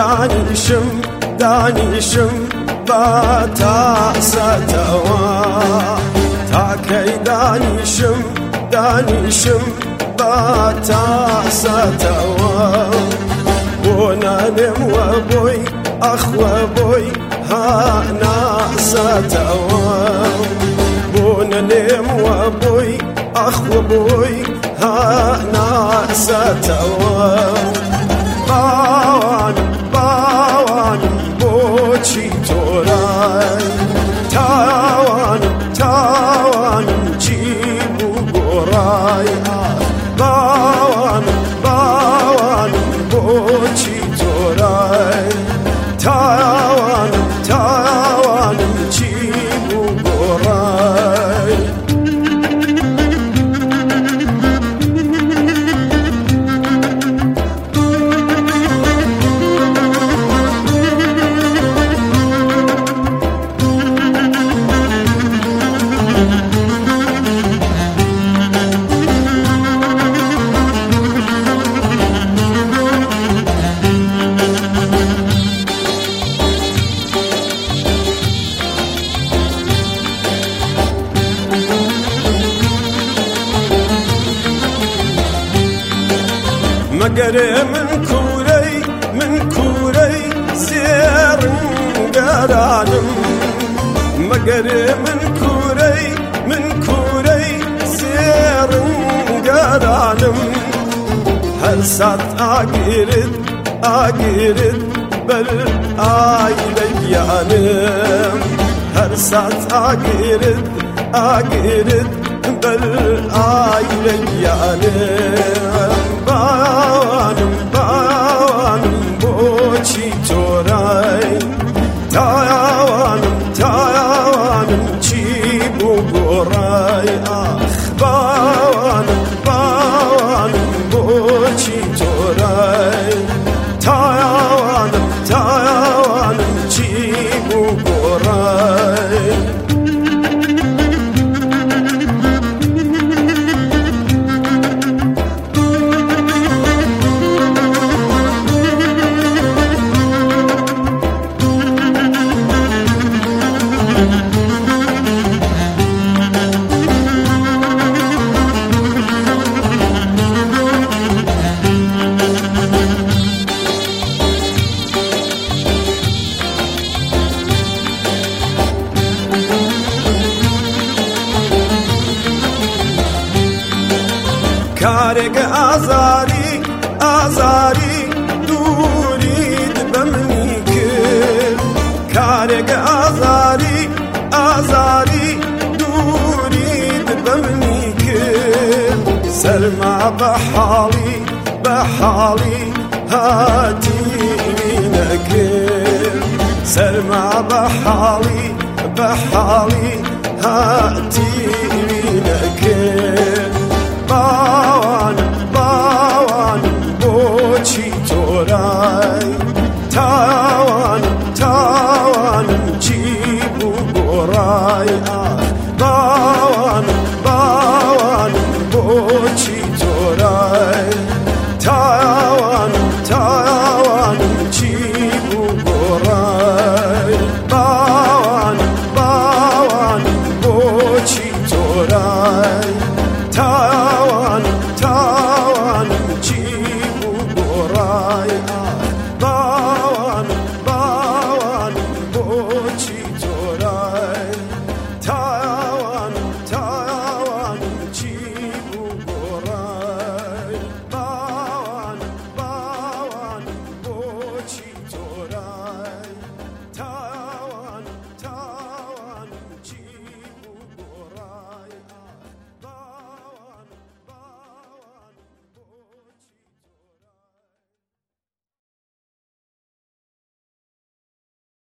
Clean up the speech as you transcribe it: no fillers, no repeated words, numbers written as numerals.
دانیشم با تاسەتەوە تاکەی دانیشم با تاسەتەوە بۆ نانێم وە بۆی ئەخوە بۆی هاناسەتەوە بۆ نەنێم وە بۆی ئەخوە بۆی هاناسەتەوە باوانم بۆچی تۆرای تاوانم چی بوو گۆڕای باوانم بۆچی تۆرای تاوانم چی بوو گۆڕای مەگەرێ من کوورەی زێڕنگەرانم مەگەرێ من کوورەی زێڕنگەرانم هەر سات ئاگرت بەر ئایلەیانم هەر سات ئاگرت بەر ئایلەیانم باوانم بۆچی تۆرای تاوانم چی بوو گۆڕای باوانم بۆچی تۆرای تاوانم چی بوو گۆڕای کارێک ئازاری دوورید بە منی کرد کارێک ئازاری دوورید بە منی کرد سەرما بە حاڵی هاتیوی نەکرد سەرما بە حاڵی هاتیوی